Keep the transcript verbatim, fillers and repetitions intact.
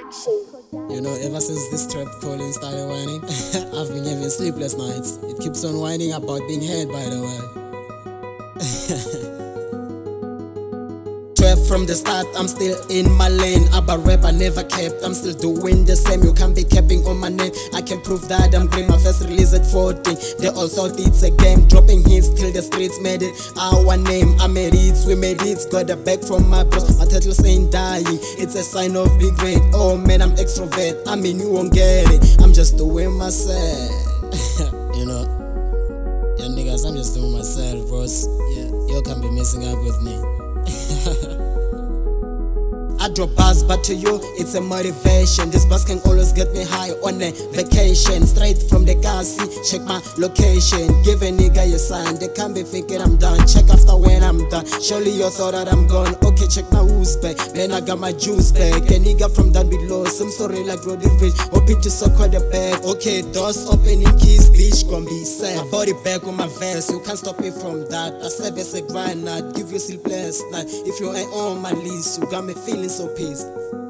You know, ever since this trap calling started whining, I've been having sleepless nights. It keeps on whining about being heard by the world. Trap from the start, I'm still in my lane. About rap I never kept, I'm still doing the same. You can't be capping on my name, I can prove that I'm green. My first release at fourteen, they all thought it's a game. Dropping hits till the streets made it our name. I made it, we made it, got a back from my bros. My titles ain't dying, it's a sign of big great. Oh man, I'm extrovert, I mean you won't get it. I'm just doing myself. You know, yeah niggas, I'm just doing myself, bros. Yeah, you can't be messing up with me. I drop bars, but to you, it's a motivation. This bus can always get me high on a vacation. Straight from the car seat, check my location. Give a nigga your sign, they can't be thinking I'm done. Check after when I'm done, surely you thought that I'm gone. Okay, check my who's back, man I got my juice back. A nigga from down below, some story like Roddy Rich. Hoping to suck on the back. Okay, doors opening keys, bitch gon' be sad. My body back on my vest, you can't stop me from that. I said it's a grind, not give you sleepless night. If you ain't on my list, you got me feeling so pissed.